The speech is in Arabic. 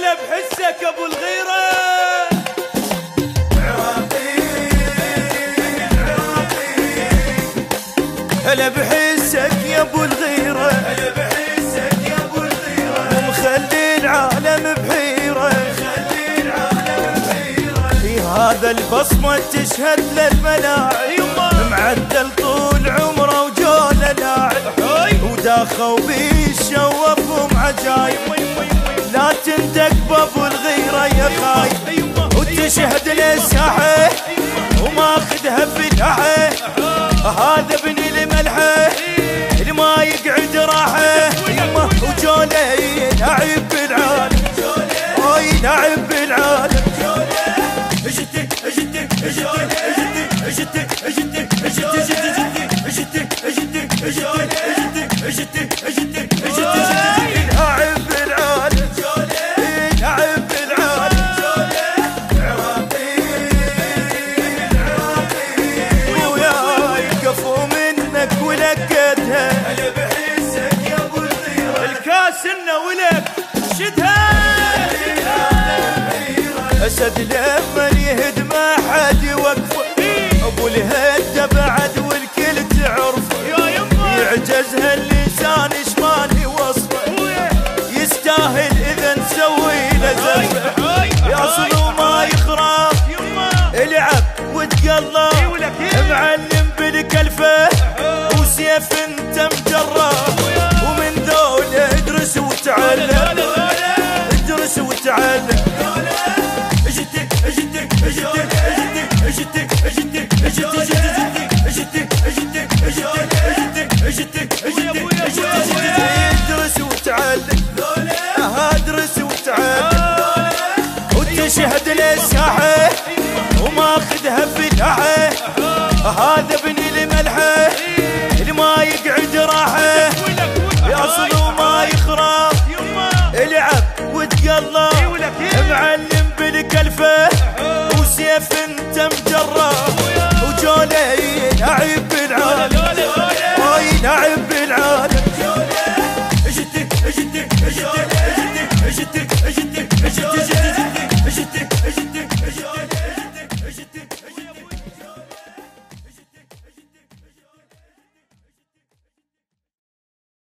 هلا بحسك ابو الغيره. هلا بحسك يا ابو الغيره، هلا بحسك يا ابو الغيره، ومخلي العالم بحيره، خلي العالم بحيره. في هذا البصمه تشهد للملاعب، معدل طول عمره وجوله لاعب، وداخوا بالشوف ومعجايب، لا تندق بابو الغيره يا خايب، وتشهد للساحه وماخذها بلاحه، هذا ابن الملحه اللي ما يقعد راحه، وجوله يلعب بالعالم، يلعب بالعالم. اجتك اجتك اجتك اجتك اجتك اجتك اجتك اجتك اجتك اجتك اجتك يلعب بالعالم، يلعب بالعالم. وياي كفو منك ولقيتها، هلا بحسك يا ابو الغيره. الكاس لنا ولك شدها. اسد لما يهد ما حد يوقفه، ابو الهده بعد والكل تعرفه، يعجزها اللسان شمال يوصفه، يستاهل اذا نسوي له زفه، يا اصله ما يخرب، العب وتقلب، معلم بالكلفه وسيف انت مجرب، ومن ذول ادرس وتعلم، ادرس وتعلم. اجتك اجتك اجتك اجتك اجتك اجتك اجتك اجتك اجتك اجتك اجتك اجتك ادرس وتعلم، ادرس وتعلم، وتشهد للساحه وماخذها بلاحه، هذا ابن الملحه اللي ما يقعد راحه، يا اصله ما يخرب، العب وتقلب، معلم بالكلفه وسيف انت مجرب.